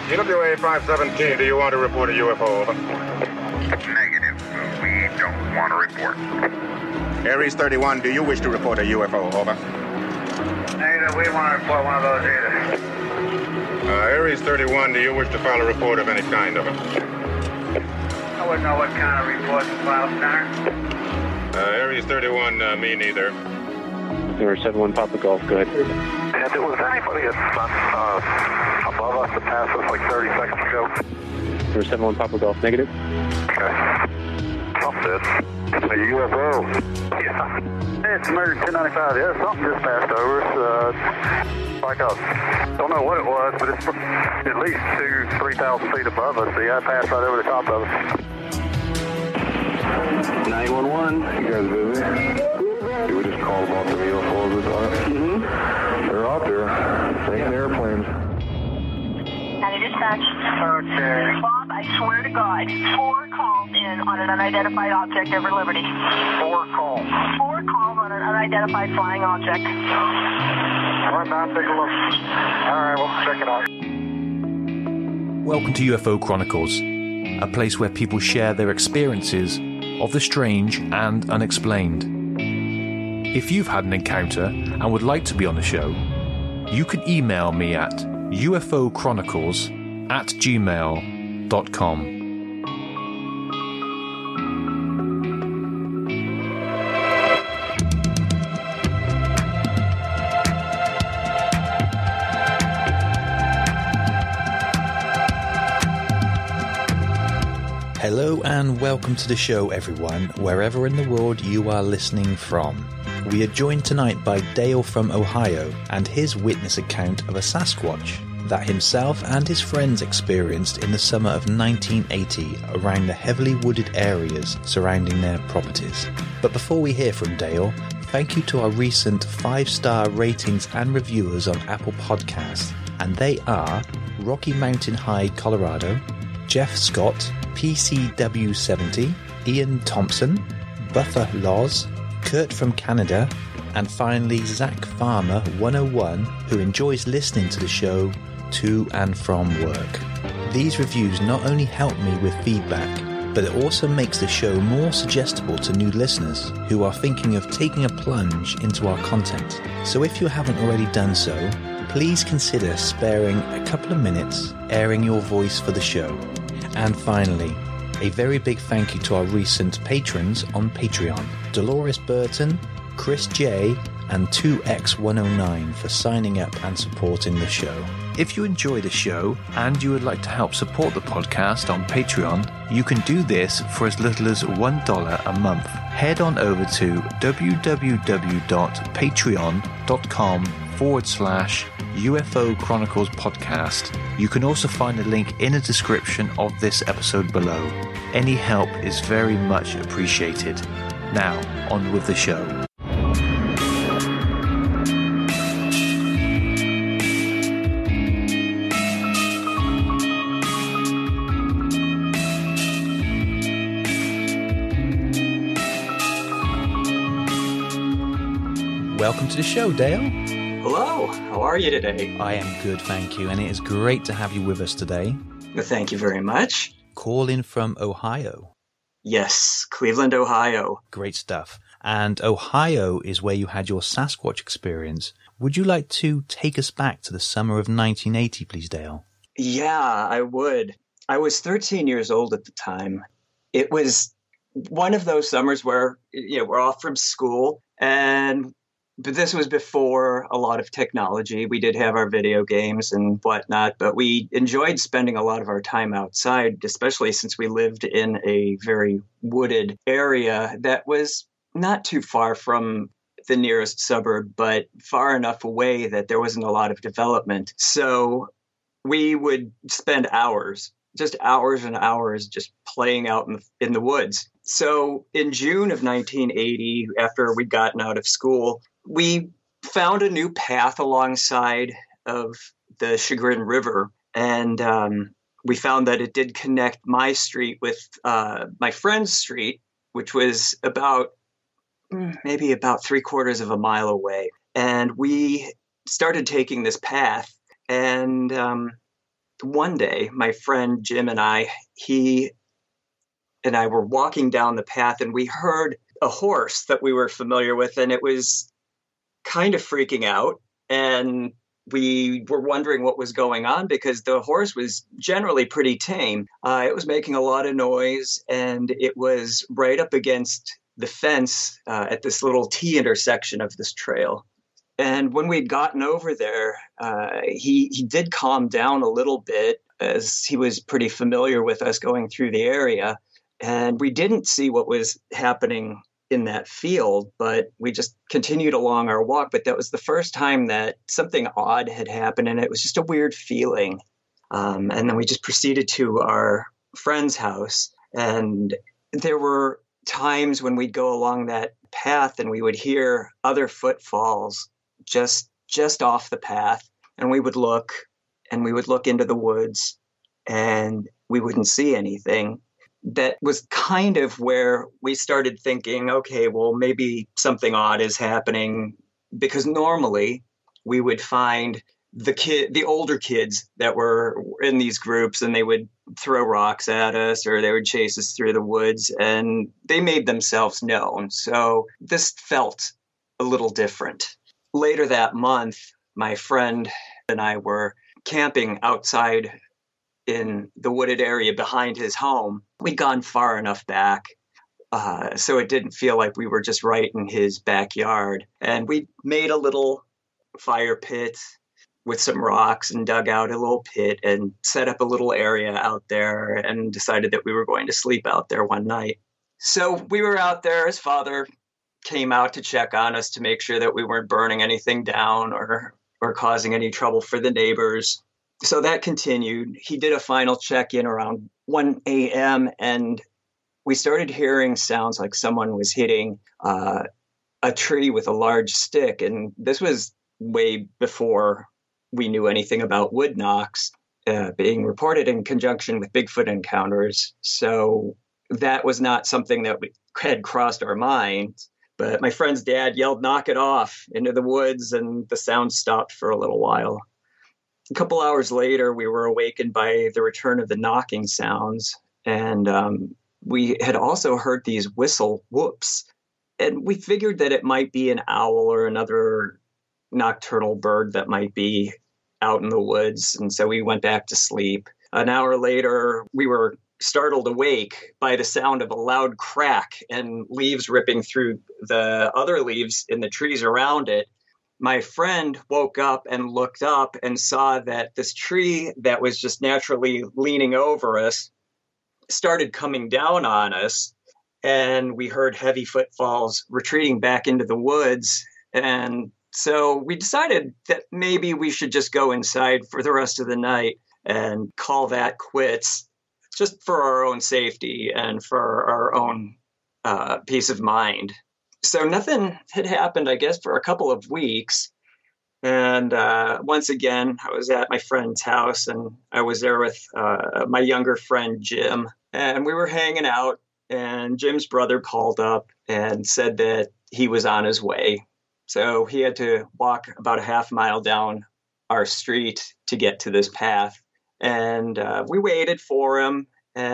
TWA 517, do you want to report a UFO? Over. Negative. We don't want to report. Aries 31, do you wish to report a UFO? Over. Negative. We want to report one of those either. Aries 31, do you wish to file a report of any kind? Over. I wouldn't know what kind of report to file, Center. Aries 31, me neither. 071 Papa Golf, go ahead. And there was anybody above us that passed us like 30 seconds ago? 071 Papa Golf, negative. Okay. Something. A UFO. Yeah. It's American 1095. Yeah, something just passed over us. Like don't know what it was, but it's at least 2,000-3,000 feet above us. Yeah, it passed right over the top of us. 911. You guys busy? We just called about the UFOs this time. Mm-hmm. They're out there. Taking airplanes. County Dispatch. Okay. Bob, I swear to God, 4 calls in on an unidentified object over Liberty. 4 calls. 4 calls on an unidentified flying object. All right, now take a look. All right, we'll check it out. Welcome to UFO Chronicles, a place where people share their experiences of the strange and unexplained. If you've had an encounter and would like to be on the show, you can email me at ufochronicles@gmail.com. Hello and welcome to the show, everyone, wherever in the world you are listening from. We are joined tonight by Dale from Ohio and his witness account of a Sasquatch that himself and his friends experienced in the summer of 1980 around the heavily wooded areas surrounding their properties. But before we hear from Dale, thank you to our recent 5-star ratings and reviewers on Apple Podcasts, and they are Rocky Mountain High, Colorado, Jeff Scott, PCW70, Ian Thompson, Buffer Laws, Kurt from Canada, and finally Zach Farmer 101, who enjoys listening to the show to and from work. These reviews not only help me with feedback, but it also makes the show more suggestible to new listeners who are thinking of taking a plunge into our content. So if you haven't already done so, please consider sparing a couple of minutes airing your voice for the show. And finally, a very big thank you to our recent patrons on Patreon, Dolores Burton, Chris J, and 2X109 for signing up and supporting the show. If you enjoy the show and you would like to help support the podcast on Patreon, you can do this for as little as $1 a month. Head on over to www.patreon.com/UFO Chronicles Podcast. You can also find a link in the description of this episode below. Any help is very much appreciated. Now, on with the show. Welcome to the show, Dale. Hello, how are you today? I am good, thank you, and it is great to have you with us today. Well, thank you very much. Calling from Ohio. Yes, Cleveland, Ohio. Great stuff. And Ohio is where you had your Sasquatch experience. Would you like to take us back to the summer of 1980, please, Dale? Yeah, I would. I was 13 years old at the time. It was one of those summers where, we're off from school, but this was before a lot of technology. We did have our video games and whatnot, but we enjoyed spending a lot of our time outside, especially since we lived in a very wooded area that was not too far from the nearest suburb, but far enough away that there wasn't a lot of development. So we would spend hours and hours just playing out in the woods. So in June of 1980, after we'd gotten out of school, we found a new path alongside of the Chagrin River, and we found that it did connect my street with my friend's street, which was maybe about 3/4 of a mile away. And we started taking this path, and one day, my friend Jim and he and I were walking down the path, and we heard a horse that we were familiar with, and it was kind of freaking out. And we were wondering what was going on because the horse was generally pretty tame. It was making a lot of noise, and it was right up against the fence at this little T intersection of this trail. And when we'd gotten over there, he did calm down a little bit as he was pretty familiar with us going through the area. And we didn't see what was happening in that field, but we just continued along our walk. But that was the first time that something odd had happened, and it was just a weird feeling. And then we just proceeded to our friend's house, and there were times when we'd go along that path and we would hear other footfalls just off the path, and we would look into the woods, and we wouldn't see anything. That was kind of where we started thinking, okay, well, maybe something odd is happening, because normally we would find the older kids that were in these groups, and they would throw rocks at us or they would chase us through the woods, and they made themselves known. So this felt a little different. Later that month, my friend and I were camping outside in the wooded area behind his home. We'd gone far enough back so it didn't feel like we were just right in his backyard. And we made a little fire pit with some rocks and dug out a little pit and set up a little area out there and decided that we were going to sleep out there one night. So we were out there. His father came out to check on us to make sure that we weren't burning anything down or causing any trouble for the neighbors. So that continued. He did a final check-in around 1 a.m. and we started hearing sounds like someone was hitting a tree with a large stick. And this was way before we knew anything about wood knocks being reported in conjunction with Bigfoot encounters. So that was not something that had crossed our minds. But my friend's dad yelled, "Knock it off," into the woods, and the sound stopped for a little while. A couple hours later, we were awakened by the return of the knocking sounds, and we had also heard these whistle whoops. And we figured that it might be an owl or another nocturnal bird that might be out in the woods, and so we went back to sleep. An hour later, we were startled awake by the sound of a loud crack and leaves ripping through the other leaves in the trees around it. My friend woke up and looked up and saw that this tree that was just naturally leaning over us started coming down on us, and we heard heavy footfalls retreating back into the woods. And so we decided that maybe we should just go inside for the rest of the night and call that quits, just for our own safety and for our own peace of mind. So nothing had happened, I guess, for a couple of weeks. And once again, I was at my friend's house, and I was there with my younger friend, Jim. And we were hanging out, and Jim's brother called up and said that he was on his way. So he had to walk about a half mile down our street to get to this path. And we waited for him.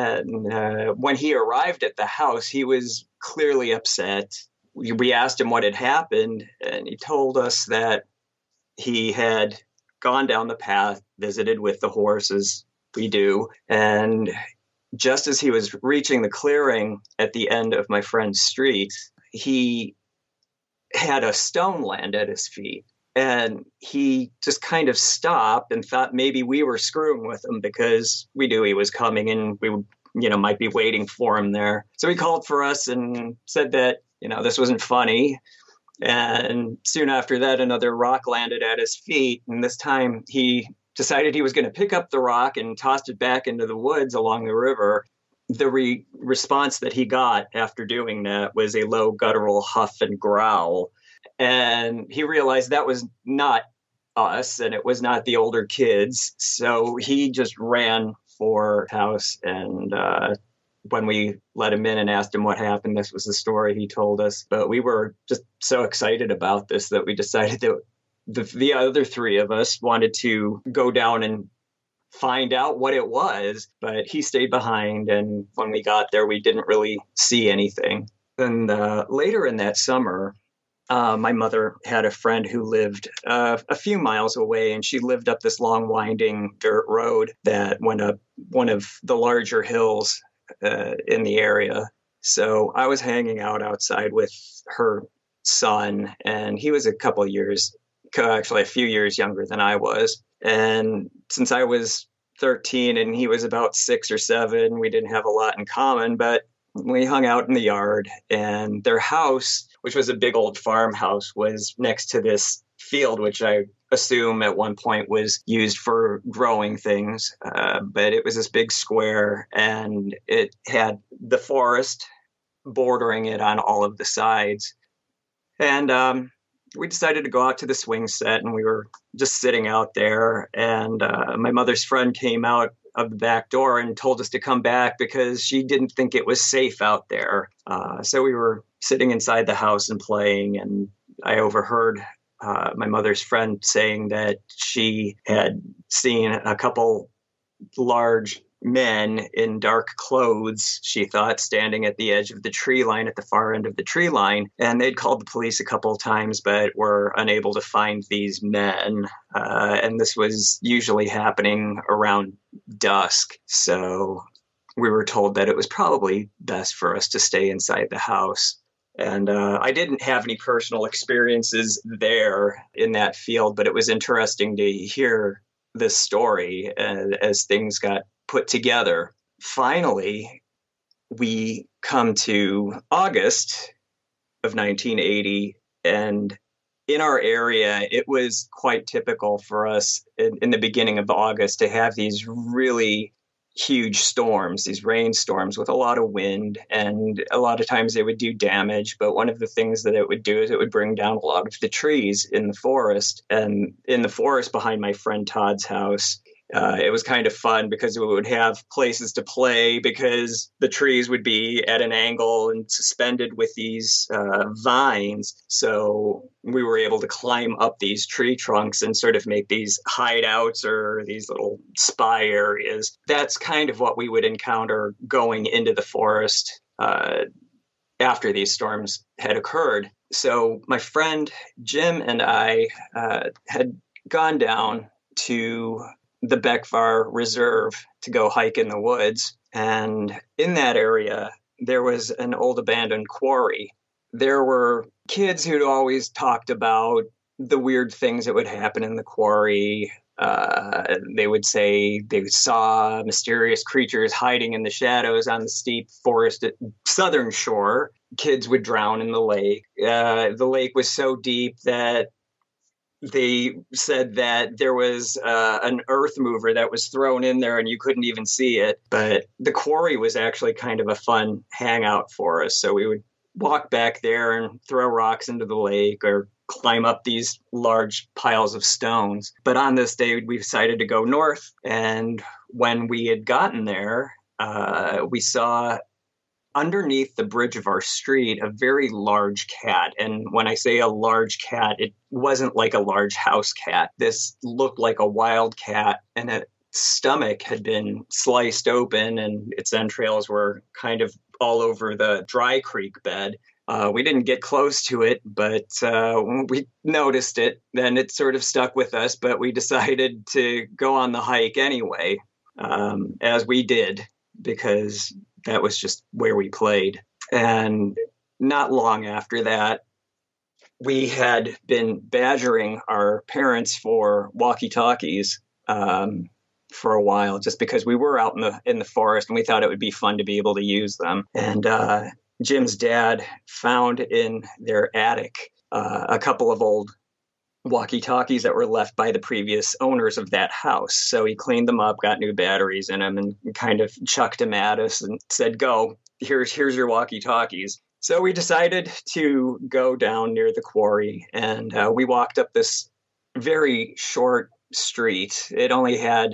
And when he arrived at the house, he was clearly upset. We asked him what had happened, and he told us that he had gone down the path, visited with the horses, we do, and just as he was reaching the clearing at the end of my friend's street, he had a stone land at his feet. And he just kind of stopped and thought maybe we were screwing with him because we knew he was coming and we might be waiting for him there. So he called for us and said that, this wasn't funny. And soon after that, another rock landed at his feet. And this time he decided he was going to pick up the rock and tossed it back into the woods along the river. The response that he got after doing that was a low guttural huff and growl. And he realized that was not us and it was not the older kids. So he just ran for the house. And when we let him in and asked him what happened, this was the story he told us. But we were just so excited about this that we decided that the other three of us wanted to go down and find out what it was, but he stayed behind. And when we got there, we didn't really see anything. And later in that summer, my mother had a friend who lived a few miles away, and she lived up this long, winding dirt road that went up one of the larger hills in the area. So I was hanging out outside with her son, and he was a few years younger than I was. And since I was 13 and he was about 6 or 7, we didn't have a lot in common, but we hung out in the yard, and their house, which was a big old farmhouse, was next to this field, which I assume at one point was used for growing things. But it was this big square, and it had the forest bordering it on all of the sides. And we decided to go out to the swing set, and we were just sitting out there. And my mother's friend came out of the back door and told us to come back because she didn't think it was safe out there. So we were sitting inside the house and playing, and I overheard my mother's friend saying that she had seen a couple large men in dark clothes, she thought, standing at the edge of the tree line, at the far end of the tree line. And they'd called the police a couple of times, but were unable to find these men. And this was usually happening around dusk. So we were told that it was probably best for us to stay inside the house. And I didn't have any personal experiences there in that field, but it was interesting to hear this story as things got put together. Finally, we come to August of 1980, and in our area, it was quite typical for us in the beginning of August to have these really huge storms, these rainstorms with a lot of wind, and a lot of times they would do damage. But one of the things that it would do is it would bring down a lot of the trees in the forest. And in the forest behind my friend Todd's house, it was kind of fun because we would have places to play because the trees would be at an angle and suspended with these vines. So we were able to climb up these tree trunks and sort of make these hideouts or these little spy areas. That's kind of what we would encounter going into the forest after these storms had occurred. So my friend Jim and I had gone down to the Bekvar Reserve to go hike in the woods. And in that area, there was an old abandoned quarry. There were kids who'd always talked about the weird things that would happen in the quarry. They would say they saw mysterious creatures hiding in the shadows on the steep forested southern shore. Kids would drown in the lake. The lake was so deep that they said that there was an earth mover that was thrown in there and you couldn't even see it. But the quarry was actually kind of a fun hangout for us. So we would walk back there and throw rocks into the lake or climb up these large piles of stones. But on this day, we decided to go north. And when we had gotten there, we saw underneath the bridge of our street a very large cat. And when I say a large cat, it wasn't like a large house cat. This looked like a wild cat, and its stomach had been sliced open and its entrails were kind of all over the dry creek bed. We didn't get close to it, but we noticed it. Then it sort of stuck with us, but we decided to go on the hike anyway, as we did, because that was just where we played. And not long after that, we had been badgering our parents for walkie-talkies for a while, just because we were out in the forest and we thought it would be fun to be able to use them. And Jim's dad found in their attic a couple of old walkie-talkies that were left by the previous owners of that house. So he cleaned them up, got new batteries in them, and kind of chucked them at us and said, "Go, here's your walkie-talkies." So we decided to go down near the quarry, and we walked up this very short street. It only had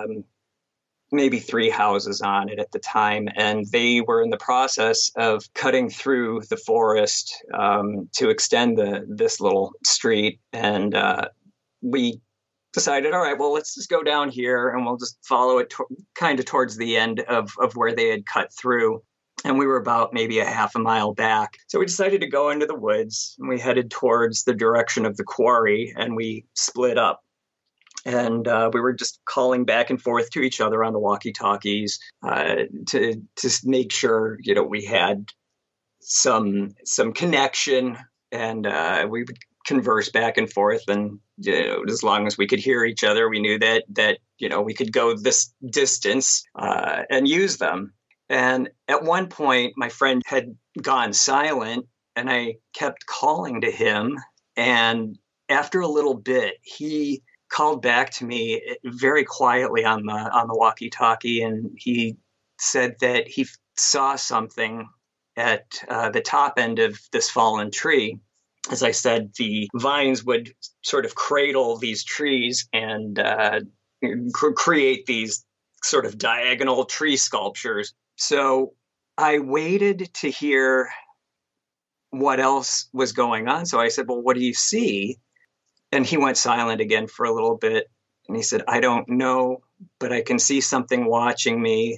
maybe 3 houses on it at the time, and they were in the process of cutting through the forest to extend this little street. And we decided, all right, well, let's just go down here and we'll just follow it kind of towards the end of where they had cut through. And we were about maybe a half a mile back. So we decided to go into the woods, and we headed towards the direction of the quarry, and we split up. And we were just calling back and forth to each other on the walkie-talkies to make sure, we had some connection, and we would converse back and forth. And as long as we could hear each other, we knew that we could go this distance and use them. And at one point, my friend had gone silent, and I kept calling to him. And after a little bit, he called back to me very quietly on the walkie-talkie, and he said that he saw something at the top end of this fallen tree. As I said, the vines would sort of cradle these trees and create these sort of diagonal tree sculptures. So I waited to hear what else was going on. So I said, well, what do you see? And he went silent again for a little bit. And he said, I don't know, but I can see something watching me.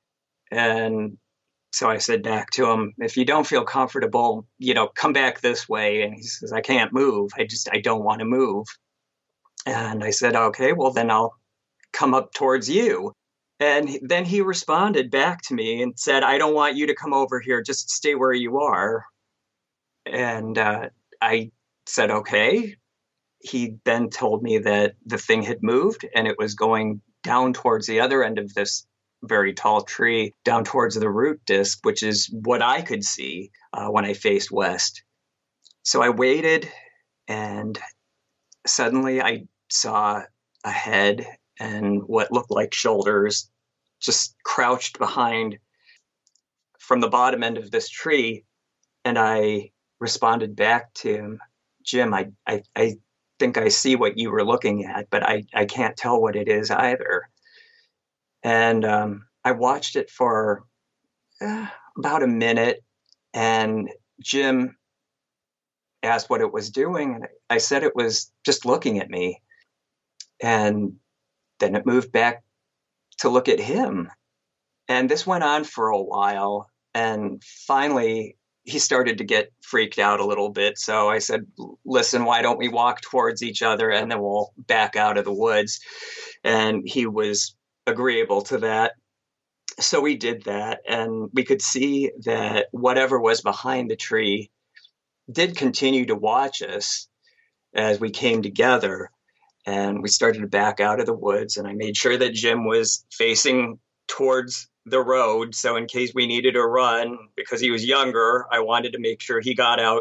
And so I said back to him, if you don't feel comfortable, come back this way. And he says, I can't move. I don't want to move. And I said, okay, well, then I'll come up towards you. And then he responded back to me and said, I don't want you to come over here. Just stay where you are. And I said, okay. He then told me that the thing had moved and it was going down towards the other end of this very tall tree, down towards the root disc, which is what I could see when I faced west. So I waited, and suddenly I saw a head and what looked like shoulders just crouched behind from the bottom end of this tree. And I responded back to him, Jim, I think I see what you were looking at, but I can't tell what it is either. And I watched it for about a minute, and Jim asked what it was doing. And I said it was just looking at me. And then it moved back to look at him. And this went on for a while. And finally, he started to get freaked out a little bit. So I said, listen, why don't we walk towards each other and then we'll back out of the woods? And he was agreeable to that. So we did that. And we could see that whatever was behind the tree did continue to watch us as we came together. And we started to back out of the woods, and I made sure that Jim was facing towards the road. So in case we needed to run, because he was younger, I wanted to make sure he got out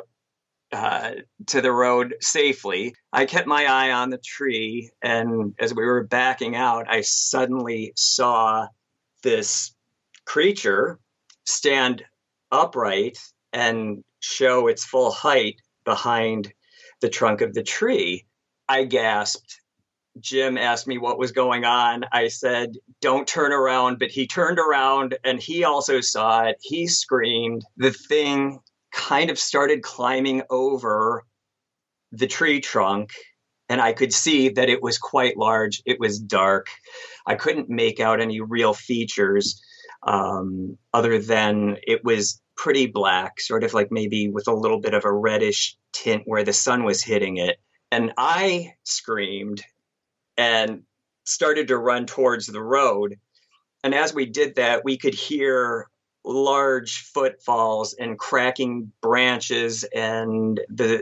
to the road safely. I kept my eye on the tree, and as we were backing out, I suddenly saw this creature stand upright and show its full height behind the trunk of the tree. I gasped. Jim asked me what was going on. I said, don't turn around. But he turned around and he also saw it. He screamed. The thing kind of started climbing over the tree trunk, and I could see that it was quite large. It was dark. I couldn't make out any real features other than it was pretty black, sort of like maybe with a little bit of a reddish tint where the sun was hitting it. And I screamed and started to run towards the road. And as we did that, we could hear large footfalls and cracking branches and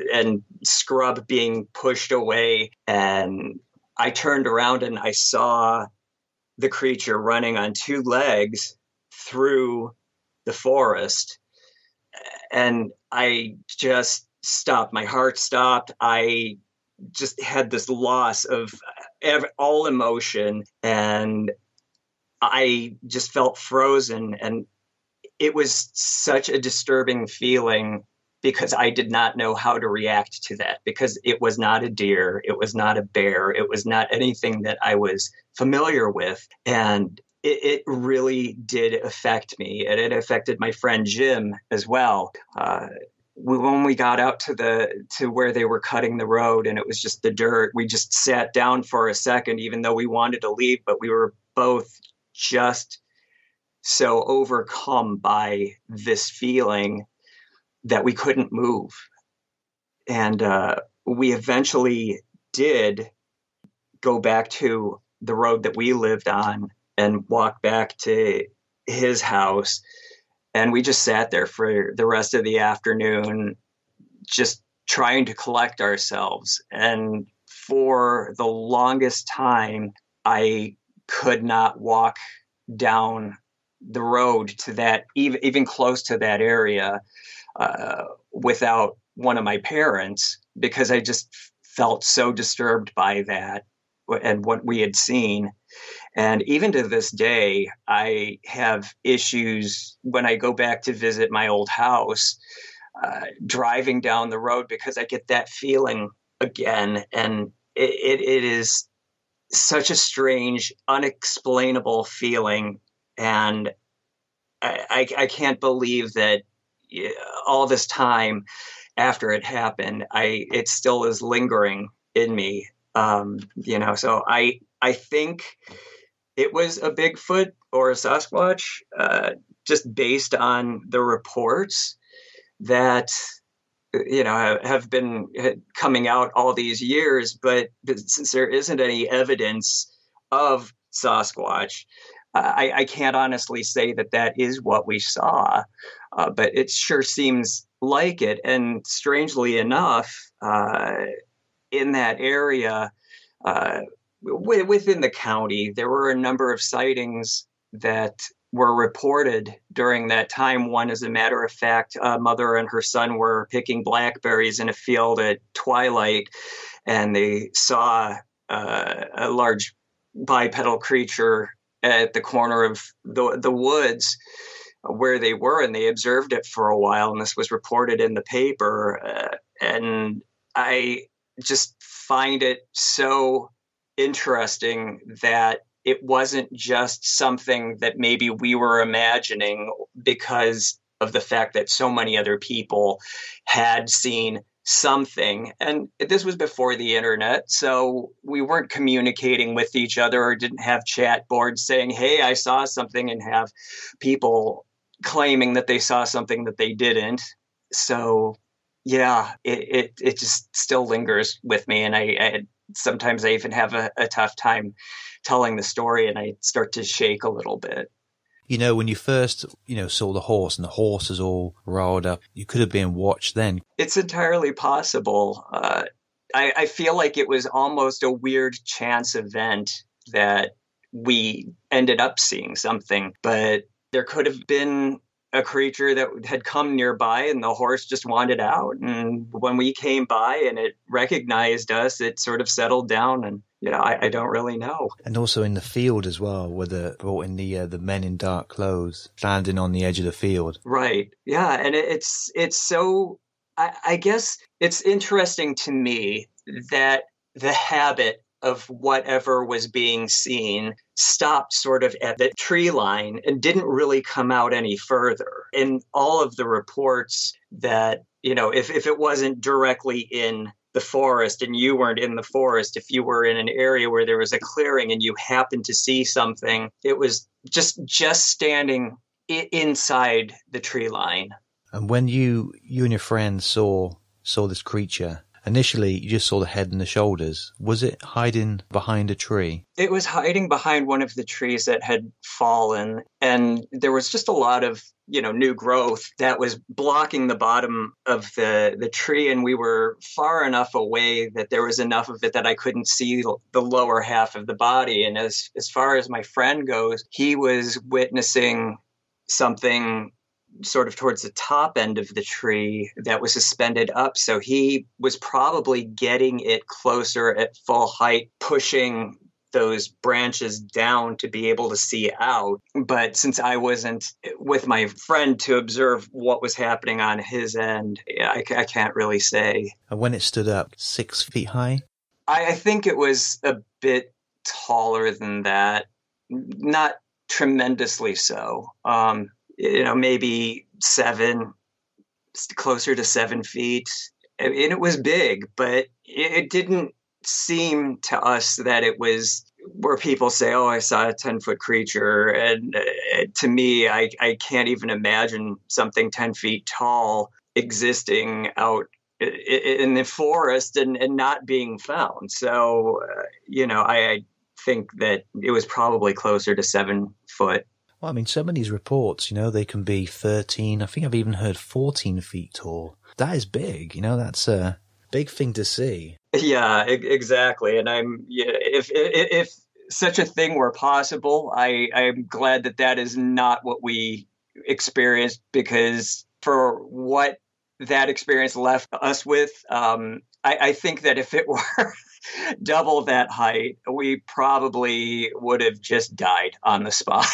scrub being pushed away. And I turned around and I saw the creature running on two legs through the forest. And I just stopped. My heart stopped. I just had this loss of all emotion, and I just felt frozen. And it was such a disturbing feeling because I did not know how to react to that, because it was not a deer, it was not a bear, it was not anything that I was familiar with. And it really did affect me, and it affected my friend Jim as well. when we got out to where they were cutting the road and it was just the dirt, we just sat down for a second, even though we wanted to leave, but we were both just so overcome by this feeling that we couldn't move. And we eventually did go back to the road that we lived on and walk back to his house. And we just sat there for the rest of the afternoon, just trying to collect ourselves. And for the longest time, I could not walk down the road to that, even close to that area, without one of my parents, because I just felt so disturbed by that and what we had seen. And even to this day, I have issues when I go back to visit my old house, driving down the road, because I get that feeling again. And it is such a strange, unexplainable feeling. And I can't believe that all this time after it happened, it still is lingering in me. So I think it was a Bigfoot or a Sasquatch, just based on the reports that, have been coming out all these years. But since there isn't any evidence of Sasquatch, I can't honestly say that is what we saw, but it sure seems like it. And strangely enough, in that area, within the county, there were a number of sightings that were reported during that time. One, as a matter of fact, a mother and her son were picking blackberries in a field at twilight, and they saw a large bipedal creature at the corner of the woods where they were, and they observed it for a while, and this was reported in the paper. And I just find it so interesting that it wasn't just something that maybe we were imagining because of the fact that so many other people had seen something. And this was before the internet, so we weren't communicating with each other or didn't have chat boards saying, hey, I saw something, and have people claiming that they saw something that they didn't. So yeah, it just still lingers with me. And I sometimes I even have a tough time telling the story, and I start to shake a little bit. When you first, saw the horse and the horse is all riled up, you could have been watched then. It's entirely possible. I feel like it was almost a weird chance event that we ended up seeing something, but there could have been a creature that had come nearby and the horse just wanted out. And when we came by and it recognized us, it sort of settled down. And, I don't really know. And also in the field as well, where they brought in the men in dark clothes standing on the edge of the field. Right. Yeah. And it's so, I guess it's interesting to me that the habit of whatever was being seen stopped sort of at the tree line and didn't really come out any further. In all of the reports that, if it wasn't directly in the forest and you weren't in the forest, if you were in an area where there was a clearing and you happened to see something, it was just standing inside the tree line. And when you and your friends saw this creature, initially, you just saw the head and the shoulders. Was it hiding behind a tree? It was hiding behind one of the trees that had fallen, and there was just a lot of, new growth that was blocking the bottom of the tree, and we were far enough away that there was enough of it that I couldn't see the lower half of the body. And as far as my friend goes, he was witnessing something sort of towards the top end of the tree that was suspended up. So he was probably getting it closer at full height, pushing those branches down to be able to see out. But since I wasn't with my friend to observe what was happening on his end, I can't really say. And when it stood up, 6 feet high? I think it was a bit taller than that. Not tremendously so. Maybe 7 closer to 7 feet. And it was big, but it didn't seem to us that it was where people say, oh, I saw a 10-foot creature. And to me, I can't even imagine something 10 feet tall existing out in the forest and not being found. So, I think that it was probably closer to 7 foot. Well, I mean, some of these reports, they can be 13. I think I've even heard 14 feet tall. That is big. That's a big thing to see. Yeah, exactly. And if such a thing were possible, I'm glad that is not what we experienced, because for what that experience left us with, I think that if it were double that height, we probably would have just died on the spot.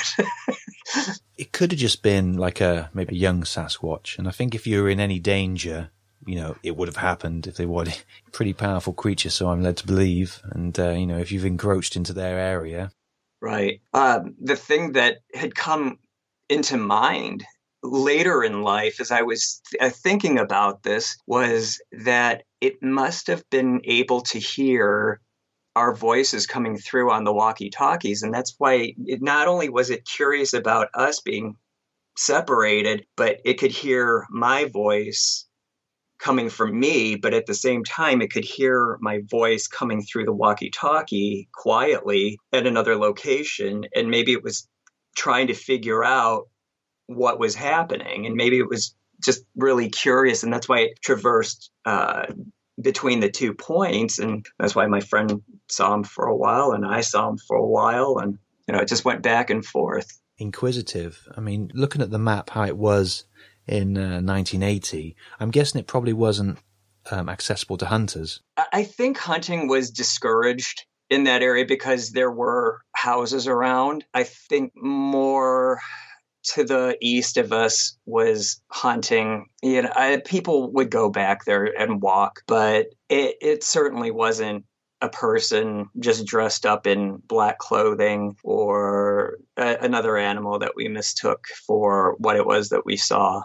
It could have just been like maybe a young Sasquatch. And I think if you were in any danger, it would have happened if they were a pretty powerful creature, so I'm led to believe. And, if you've encroached into their area. Right. The thing that had come into mind later in life, as I was thinking about this, was that it must have been able to hear our voices coming through on the walkie-talkies. And that's why not only was it curious about us being separated, but it could hear my voice coming from me, but at the same time, it could hear my voice coming through the walkie-talkie quietly at another location. And maybe it was trying to figure out what was happening. And maybe it was just really curious. And that's why it traversed between the 2 points. And that's why my friend saw him for a while and I saw him for a while. And, it just went back and forth. Inquisitive. I mean, looking at the map, how it was in 1980, I'm guessing it probably wasn't accessible to hunters. I think hunting was discouraged in that area because there were houses around. I think more to the east of us was hunting. People would go back there and walk, but it certainly wasn't a person just dressed up in black clothing or another animal that we mistook for what it was that we saw.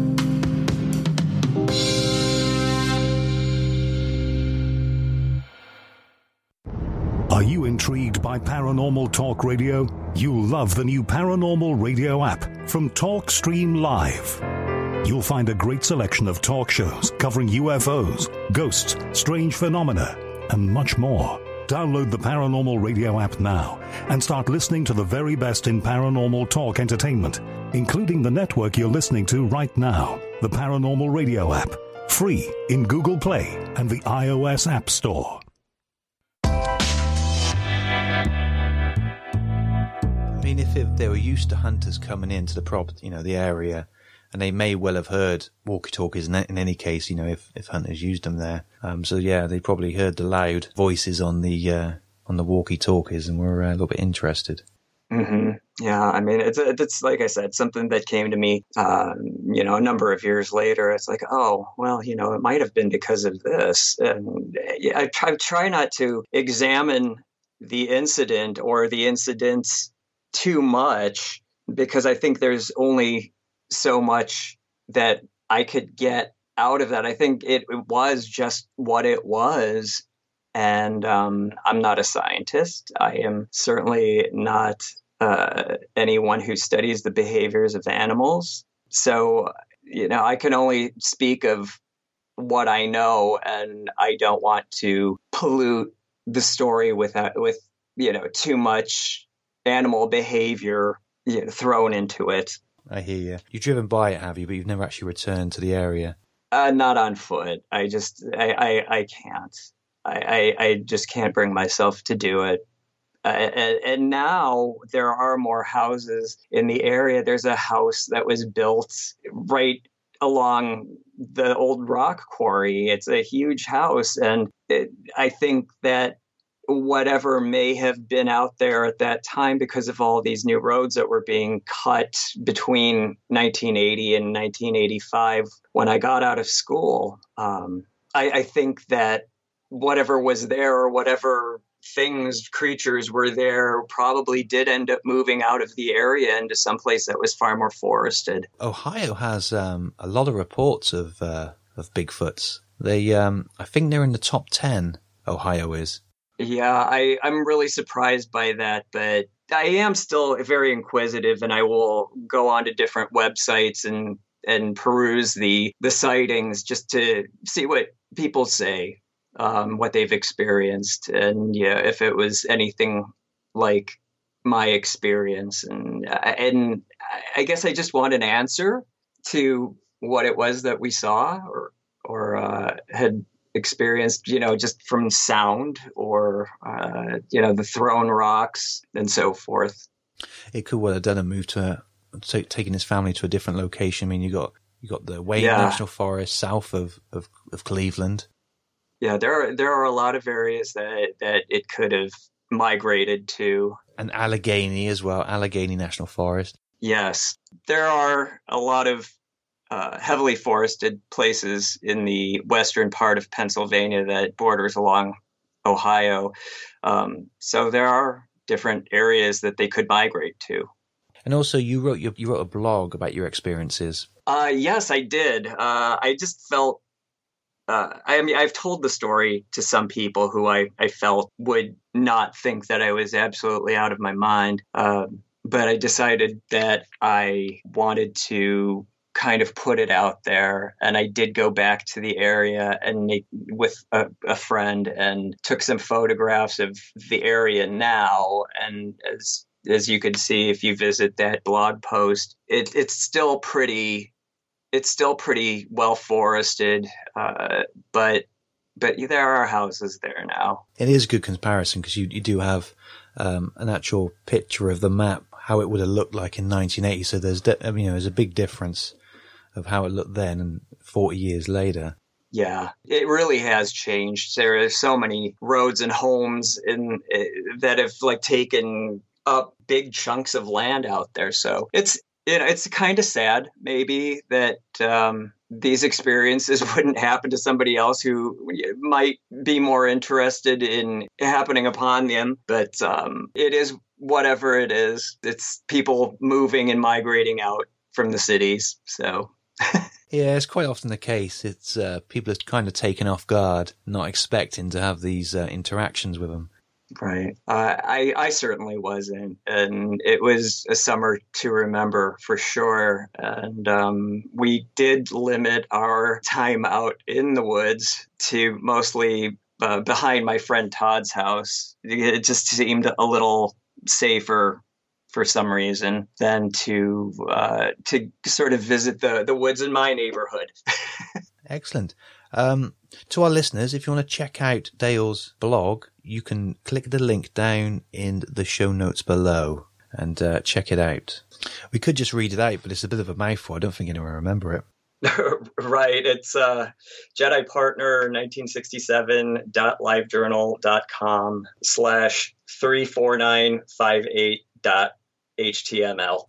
Are you intrigued by Paranormal Talk Radio? You'll love the new Paranormal Radio app from TalkStream Live. You'll find a great selection of talk shows covering UFOs, ghosts, strange phenomena, and much more. Download the Paranormal Radio app now and start listening to the very best in paranormal talk entertainment, including the network you're listening to right now, the Paranormal Radio app, free in Google Play and the iOS App Store. I mean, if they were used to hunters coming into the property, the area, and they may well have heard walkie-talkies in any case, if hunters used them there. So yeah, they probably heard the loud voices on the walkie-talkies and were a little bit interested. Mm-hmm. Yeah, I mean, it's like I said, something that came to me, a number of years later. It's like, oh, well, it might have been because of this. And I try not to examine the incident or the incidents too much, because I think there's only so much that I could get out of that. I think it was just what it was. And I'm not a scientist. I am certainly not anyone who studies the behaviors of animals. So, I can only speak of what I know, and I don't want to pollute the story with too much animal behavior thrown into it. I hear you. You've driven by it, have you? But you've never actually returned to the area. Not on foot. I can't. I just can't bring myself to do it. And now there are more houses in the area. There's a house that was built right along the old rock quarry. It's a huge house. And I think that whatever may have been out there at that time, because of all these new roads that were being cut between 1980 and 1985, when I got out of school, I think that whatever was there or whatever creatures were there probably did end up moving out of the area into some place that was far more forested. Ohio has a lot of reports of Bigfoots. They, I think they're in the top 10. Ohio is. Yeah, I'm really surprised by that, but I am still very inquisitive, and I will go on to different websites and peruse the sightings just to see what people say, what they've experienced, and if it was anything like my experience. And I guess I just want an answer to what it was that we saw or had experienced, just from sound or, the thrown rocks and so forth. It could well have done a move taking his family to a different location. I mean, you got the Wayne National Forest south of Cleveland. Yeah, there are a lot of areas that it could have migrated to. And Allegheny as well, Allegheny National Forest. Yes, there are a lot of heavily forested places in the western part of Pennsylvania that borders along Ohio. So there are different areas that they could migrate to. And also, you wrote a blog about your experiences. Yes, I did. I just felt. I've told the story to some people who I felt would not think that I was absolutely out of my mind. But I decided that I wanted to kind of put it out there, and I did go back to the area and with a friend and took some photographs of the area now. And as you can see, if you visit that blog post, it's still pretty well forested, but there are houses there now. It is a good comparison because you do have an actual picture of the map, how it would have looked like in 1980. So there's a big difference of how it looked then and 40 years later. Yeah, it really has changed. There are so many roads and homes that have taken up big chunks of land out there. So it's kind of sad maybe that these experiences wouldn't happen to somebody else who might be more interested in happening upon them. But it is whatever it is. It's people moving and migrating out from the cities. So. Yeah, it's quite often the case. It's people are kind of taken off guard, not expecting to have these interactions with them. Right. I certainly wasn't. And it was a summer to remember for sure. And we did limit our time out in the woods to mostly behind my friend Todd's house. It just seemed a little safer for some reason than to sort of visit the woods in my neighborhood. Excellent. To our listeners, if you want to check out Dale's blog, you can click the link down in the show notes below and check it out. We could just read it out, but it's a bit of a mouthful. I don't think anyone will remember it. Right. It's Jedi Partner 1967.livejournal.com/34958.html.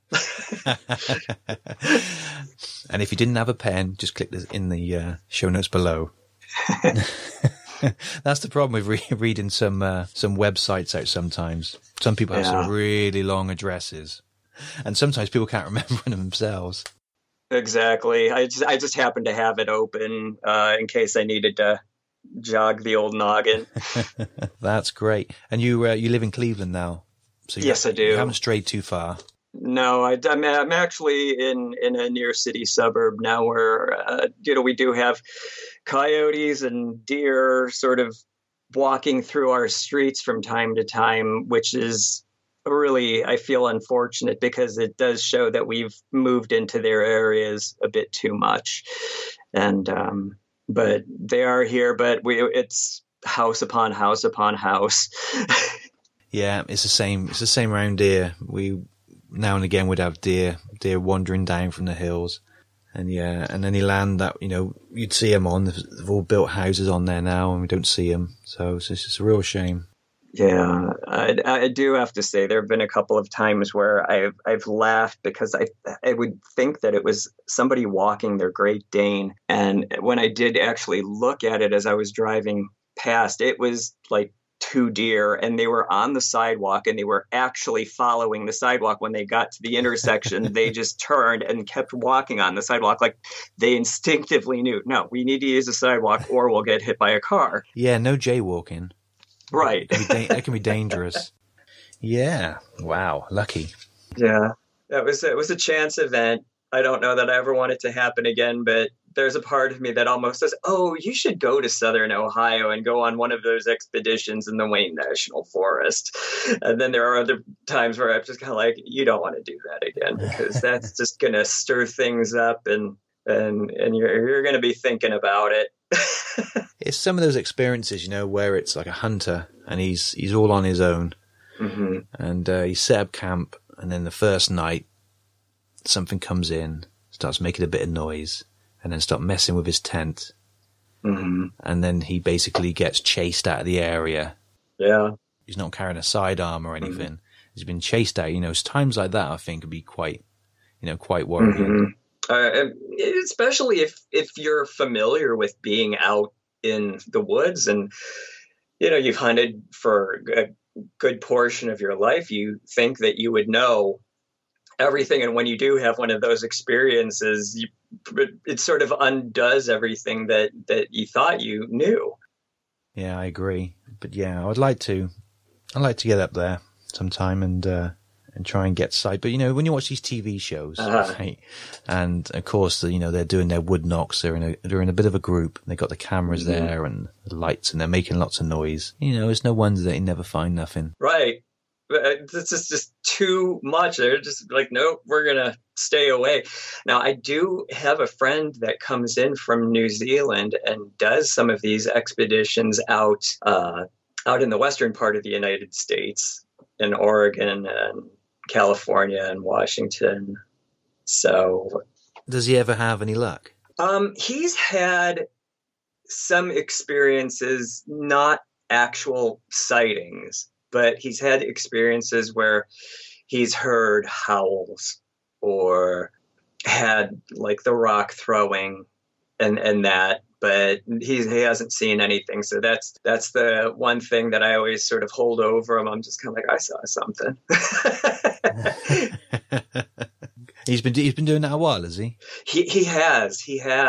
And if you didn't have a pen, just click this in the show notes below. That's the problem with reading some websites out sometimes. Some people have some really long addresses, and sometimes people can't remember them themselves. Exactly. I just happened to have it open in case I needed to jog the old noggin. That's great. And you live in Cleveland now? So yes, I do. You haven't strayed too far. No, I'm actually in a near city suburb now where, we do have coyotes and deer sort of walking through our streets from time to time, which is really, I feel, unfortunate because it does show that we've moved into their areas a bit too much. And, but they are here, but it's house upon house upon house. Yeah, it's the same. It's the same around here. We now and again would have deer wandering down from the hills, and any land that you'd see them on. They've all built houses on there now, and we don't see them. So it's just a real shame. Yeah, I do have to say there have been a couple of times where I've laughed because I would think that it was somebody walking their Great Dane, and when I did actually look at it as I was driving past, it was like two deer, and they were on the sidewalk, and they were actually following the sidewalk. When they got to the intersection, they just turned and kept walking on the sidewalk. Like they instinctively knew, no, we need to use the sidewalk or we'll get hit by a car. Yeah, no jaywalking. Right. That can be dangerous. Yeah. Wow. Lucky. Yeah. It was a chance event. I don't know that I ever want it to happen again, but there's a part of me that almost says, oh, you should go to Southern Ohio and go on one of those expeditions in the Wayne National Forest. And then there are other times where I'm just kind of like, you don't want to do that again, because that's just going to stir things up and you're going to be thinking about it. It's some of those experiences, where it's like a hunter and he's all on his own. Mm-hmm. And he set up camp, and then the first night something comes in, starts making a bit of noise, and then start messing with his tent. Mm-hmm. And then he basically gets chased out of the area. Yeah. He's not carrying a sidearm or anything. Mm-hmm. He's been chased out. It's times like that I think would be quite worrying. Mm-hmm. Especially if you're familiar with being out in the woods and, you've hunted for a good portion of your life, you think that you would know everything. And when you do have one of those experiences, it sort of undoes everything that you thought you knew. Yeah, I agree. But yeah, I'd like to get up there sometime and try and get sight. But when you watch these TV shows, right, and of course, they're doing their wood knocks. They're in a bit of a group. They got the cameras there and the lights, and they're making lots of noise. It's no wonder that you never find nothing. Right. It's just too much. They're just like, nope, we're going to stay away. Now, I do have a friend that comes in from New Zealand and does some of these expeditions out in the western part of the United States, in Oregon and California and Washington. So, does he ever have any luck? He's had some experiences, not actual sightings, but he's had experiences where he's heard howls or had like the rock throwing and that, but he hasn't seen anything. So that's the one thing that I always sort of hold over him. I'm just kind of like, I saw something. He's been doing that a while, has he? He has.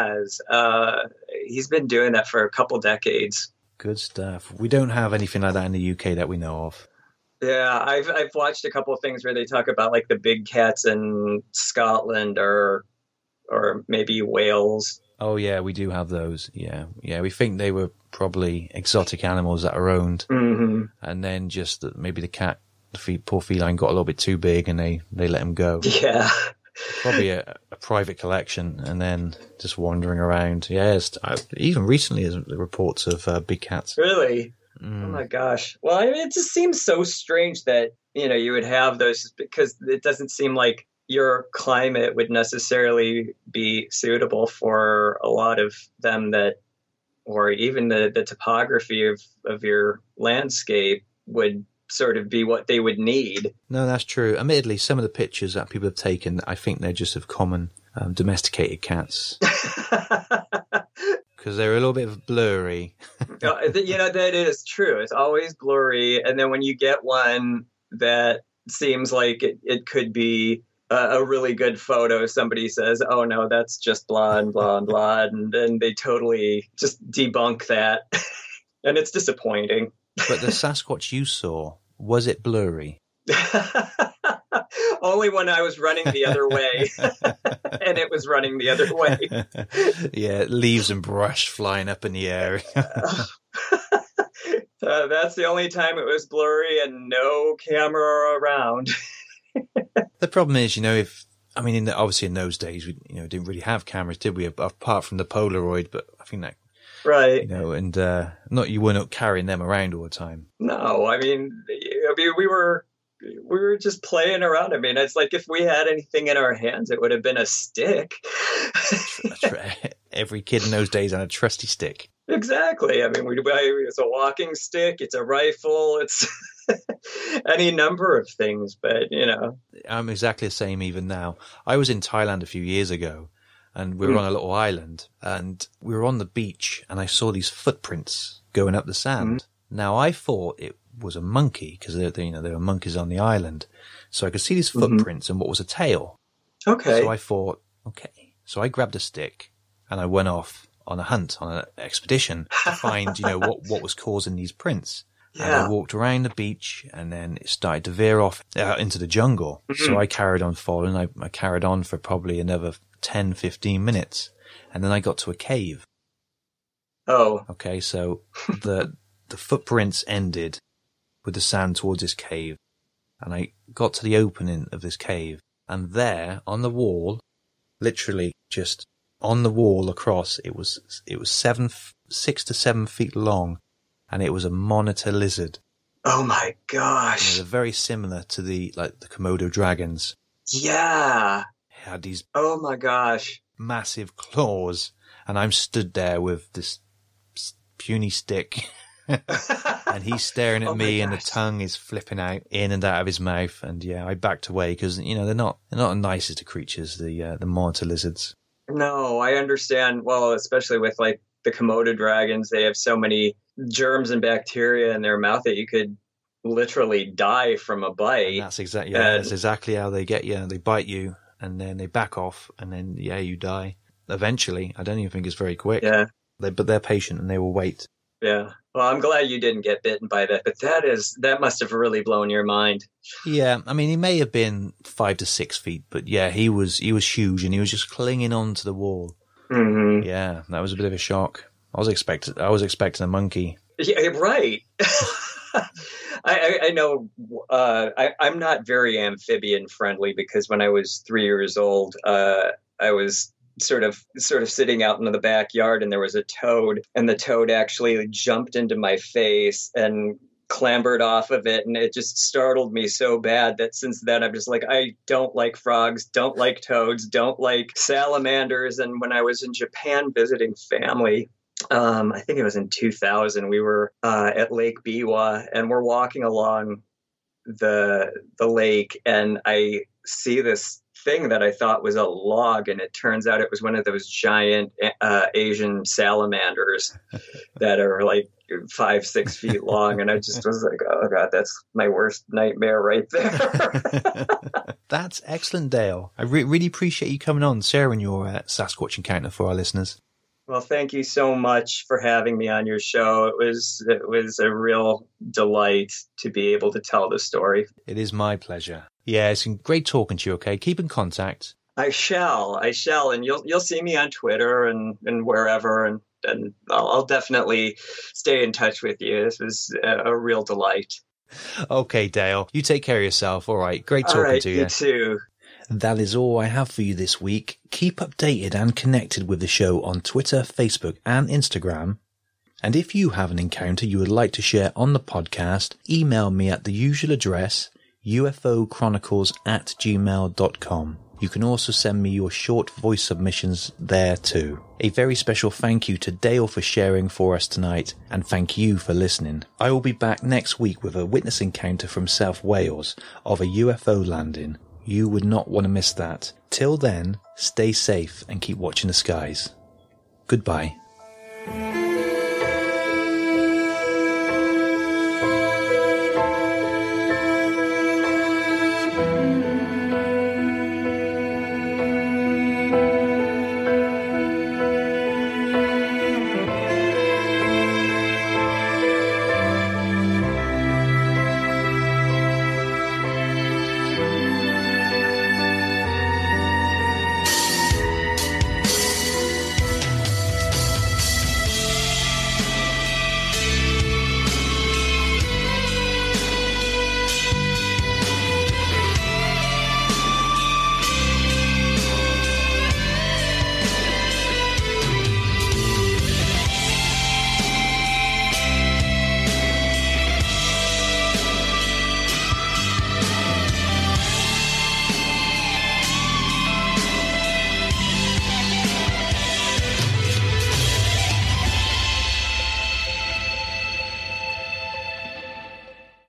He's been doing that for a couple decades. Good stuff. We don't have anything like that in the UK that we know of. Yeah, I've watched a couple of things where they talk about like the big cats in Scotland or maybe Wales. Oh yeah, we do have those. Yeah. We think they were probably exotic animals that are owned, mm-hmm. and then just that maybe the poor feline got a little bit too big, and they let him go. Yeah. Probably a private collection, and then just wandering around. Yes, even recently, there's reports of big cats. Really? Mm. Oh my gosh! Well, I mean, it just seems so strange that you would have those, because it doesn't seem like your climate would necessarily be suitable for a lot of them, or even the topography of your landscape would sort of be what they would need. No, that's true. Admittedly, some of the pictures that people have taken, I think they're just of common domesticated cats. Because they're a little bit blurry. That is true. It's always blurry. And then when you get one that seems like it could be a really good photo, somebody says, oh no, that's just blah and blah and blah. And then they totally just debunk that. And it's disappointing. But the Sasquatch you saw, was it blurry? Only when I was running the other way. And it was running the other way. Yeah, leaves and brush flying up in the air. That's the only time it was blurry and no camera around. The problem is, obviously in those days, we didn't really have cameras, did we? Apart from the Polaroid, but I think that, right. And you were not carrying them around all the time. No, I mean, we were just playing around. I mean, it's like if we had anything in our hands, it would have been a stick. Every kid in those days had a trusty stick. Exactly. I mean, it's a walking stick, it's a rifle, it's any number of things, but I'm exactly the same even now. I was in Thailand a few years ago, and we were on a little island, and we were on the beach, and I saw these footprints going up the sand. Now, I thought it was a monkey because there were monkeys on the island. So I could see these footprints and what was a tail. Okay. So I thought, okay. So I grabbed a stick and I went off on a hunt, on an expedition to find, what was causing these prints. Yeah. And I walked around the beach and then it started to veer off into the jungle. So I carried on following. I carried on for probably another 10, 15 minutes. And then I got to a cave. Oh. Okay, so the footprints ended with the sound towards this cave. And I got to the opening of this cave. And there, on the wall, literally just on the wall across, it was 6 to 7 feet long. And it was a monitor lizard. Oh my gosh. They're very similar to the Komodo dragons. Yeah. It had these Oh my gosh. massive claws. And I'm stood there with this puny stick. And he's staring at me and the tongue is flipping out in and out of his mouth. And yeah, I backed away because, they're not the nicest of creatures, the monitor lizards. No, I understand. Well, especially with the Komodo dragons, they have so many germs and bacteria in their mouth that you could literally die from a bite. And that's exactly how they get you. They bite you and then they back off and then, you die. Eventually. I don't even think it's very quick. Yeah. But they're patient and they will wait. Yeah. Well, I'm glad you didn't get bitten by that, but that must have really blown your mind. Yeah. I mean, he may have been 5 to 6 feet, but yeah, he was huge and he was just clinging on to the wall. Mm-hmm. Yeah. That was a bit of a shock. I was expecting a monkey. Yeah, right. I know. I'm not very amphibian friendly because when I was 3 years old, I was sort of sitting out in the backyard and there was a toad, and the toad actually jumped into my face and clambered off of it, and it just startled me so bad that since then I'm just like, I don't like frogs, don't like toads, don't like salamanders. And when I was in Japan visiting family, I think it was in 2000, we were at Lake Biwa and we're walking along the lake and I see this thing that I thought was a log, and it turns out it was one of those giant Asian salamanders that are 5-6 feet long, and I just was like, oh god, that's my worst nightmare right there. That's excellent, Dale. I really appreciate you coming on, sharing your Sasquatch encounter for our listeners. Well, thank you so much for having me on your show. It was a real delight to be able to tell the story. It is my pleasure. Yeah, it's been great talking to you, okay? Keep in contact. I shall, and you'll see me on Twitter and wherever, and I'll definitely stay in touch with you. This was a real delight. Okay, Dale. You take care of yourself. All right. Great talking to you. You too. That is all I have for you this week. Keep updated and connected with the show on Twitter, Facebook, and Instagram. And if you have an encounter you would like to share on the podcast, email me at the usual address, ufochronicles@gmail.com. You can also send me your short voice submissions there too. A very special thank you to Dale for sharing for us tonight, and thank you for listening. I will be back next week with a witness encounter from South Wales of a UFO landing. You would not want to miss that. Till then, stay safe and keep watching the skies. Goodbye.